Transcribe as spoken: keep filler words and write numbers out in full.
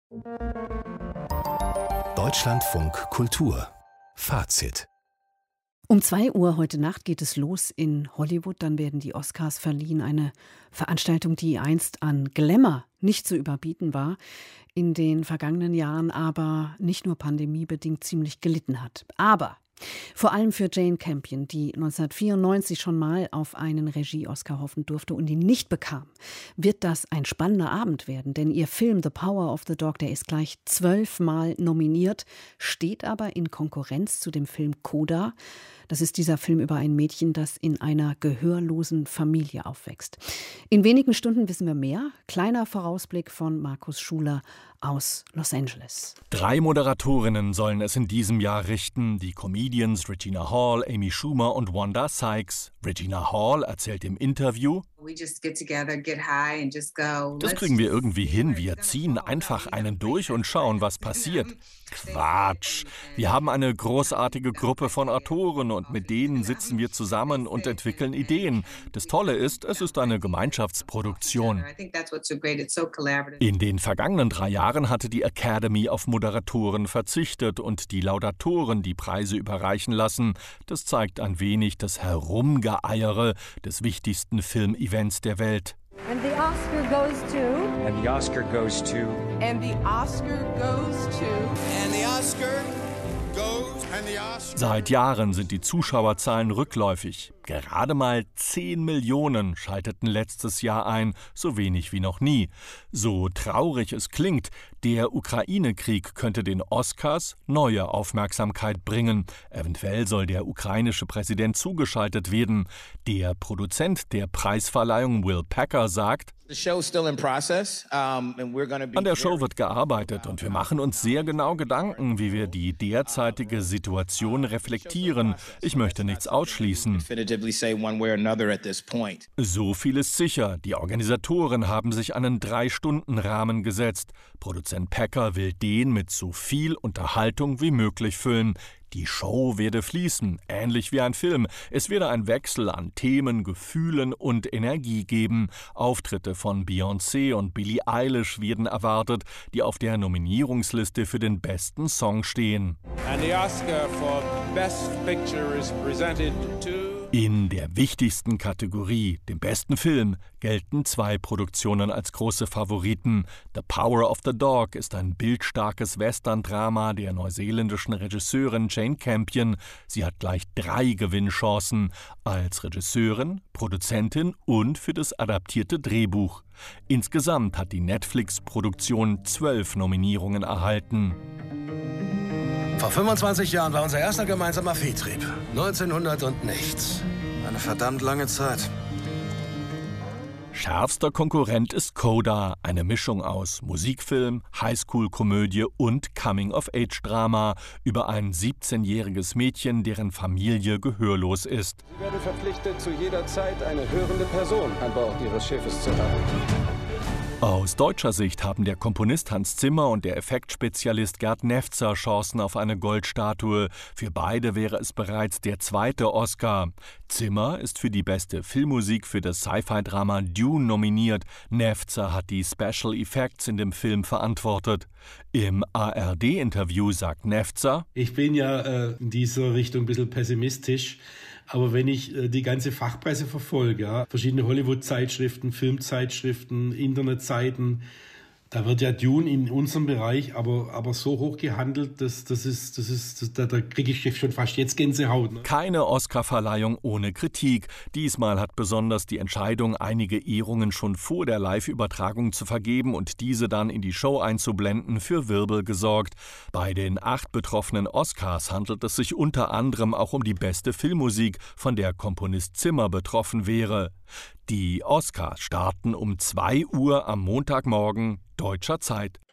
Deutschlandfunk Kultur Fazit. Um zwei Uhr heute Nacht geht es los in Hollywood. Dann werden die Oscars verliehen. Eine Veranstaltung, die einst an Glamour nicht zu überbieten war, in den vergangenen Jahren aber nicht nur pandemiebedingt ziemlich gelitten hat. Aber vor allem für Jane Campion, die neunzehnhundertvierundneunzig schon mal auf einen Regie-Oscar hoffen durfte und ihn nicht bekam, wird das ein spannender Abend werden. Denn ihr Film The Power of the Dog, der ist gleich zwölfmal nominiert, steht aber in Konkurrenz zu dem Film Coda. Das ist dieser Film über ein Mädchen, das in einer gehörlosen Familie aufwächst. In wenigen Stunden wissen wir mehr. Kleiner Vorausblick von Markus Schuler aus Los Angeles. Drei Moderatorinnen sollen es in diesem Jahr richten. Die Comedians Regina Hall, Amy Schumer und Wanda Sykes. Regina Hall erzählt im Interview: Das kriegen wir irgendwie hin. Wir ziehen einfach einen durch und schauen, was passiert. Quatsch. Wir haben eine großartige Gruppe von Autoren und mit denen sitzen wir zusammen und entwickeln Ideen. Das Tolle ist, es ist eine Gemeinschaftsproduktion. In den vergangenen drei Jahren hatte die Academy auf Moderatoren verzichtet und die Laudatoren die Preise überreichen lassen. Das zeigt ein wenig das Herumgeeiere des wichtigsten Filmevents der Welt. And the Oscar goes to. And the Oscar goes to. And the Oscar goes to. And the Oscar goes. And the Oscar. Seit Jahren sind die Zuschauerzahlen rückläufig. Gerade mal zehn Millionen schalteten letztes Jahr ein, so wenig wie noch nie. So traurig es klingt, der Ukraine-Krieg könnte den Oscars neue Aufmerksamkeit bringen. Eventuell soll der ukrainische Präsident zugeschaltet werden. Der Produzent der Preisverleihung Will Packer sagt: An der Show wird gearbeitet und wir machen uns sehr genau Gedanken, wie wir die derzeitige Situation reflektieren. Ich möchte nichts ausschließen. So viel ist sicher. Die Organisatoren haben sich einen Drei-Stunden-Rahmen gesetzt. Produzent Packer will den mit so viel Unterhaltung wie möglich füllen. Die Show werde fließen, ähnlich wie ein Film. Es werde ein Wechsel an Themen, Gefühlen und Energie geben. Auftritte von Beyoncé und Billie Eilish werden erwartet, die auf der Nominierungsliste für den besten Song stehen. And the Oscar for Best Picture is presented to. In der wichtigsten Kategorie, dem besten Film, gelten zwei Produktionen als große Favoriten. The Power of the Dog ist ein bildstarkes Western-Drama der neuseeländischen Regisseurin Jane Campion. Sie hat gleich drei Gewinnchancen als Regisseurin, Produzentin und für das adaptierte Drehbuch. Insgesamt hat die Netflix-Produktion zwölf Nominierungen erhalten. Vor fünfundzwanzig Jahren war unser erster gemeinsamer Viehtrieb. neunzehnhundert und nichts. Eine verdammt lange Zeit. Schärfster Konkurrent ist Coda, eine Mischung aus Musikfilm, Highschool-Komödie und Coming-of-Age-Drama über ein siebzehnjähriges Mädchen, deren Familie gehörlos ist. Sie werden verpflichtet, zu jeder Zeit eine hörende Person an Bord Ihres Schiffes zu haben. Aus deutscher Sicht haben der Komponist Hans Zimmer und der Effektspezialist Gerd Nefzer Chancen auf eine Goldstatue. Für beide wäre es bereits der zweite Oscar. Zimmer ist für die beste Filmmusik für das Sci-Fi-Drama Dune nominiert. Nefzer hat die Special Effects in dem Film verantwortet. Im A R D-Interview sagt Nefzer: Ich bin ja äh, in dieser Richtung ein bisschen pessimistisch. Aber wenn ich äh, die ganze Fachpresse verfolge, ja, verschiedene Hollywood-Zeitschriften, Filmzeitschriften, Internetseiten, da wird ja Dune in unserem Bereich aber, aber so hoch gehandelt, dass das ist, das ist, das, da, da kriege ich schon fast jetzt Gänsehaut. Ne? Keine Oscar-Verleihung ohne Kritik. Diesmal hat besonders die Entscheidung, einige Ehrungen schon vor der Live-Übertragung zu vergeben und diese dann in die Show einzublenden, für Wirbel gesorgt. Bei den acht betroffenen Oscars handelt es sich unter anderem auch um die beste Filmmusik, von der Komponist Zimmer betroffen wäre. Die Oscars starten um zwei Uhr am Montagmorgen deutscher Zeit.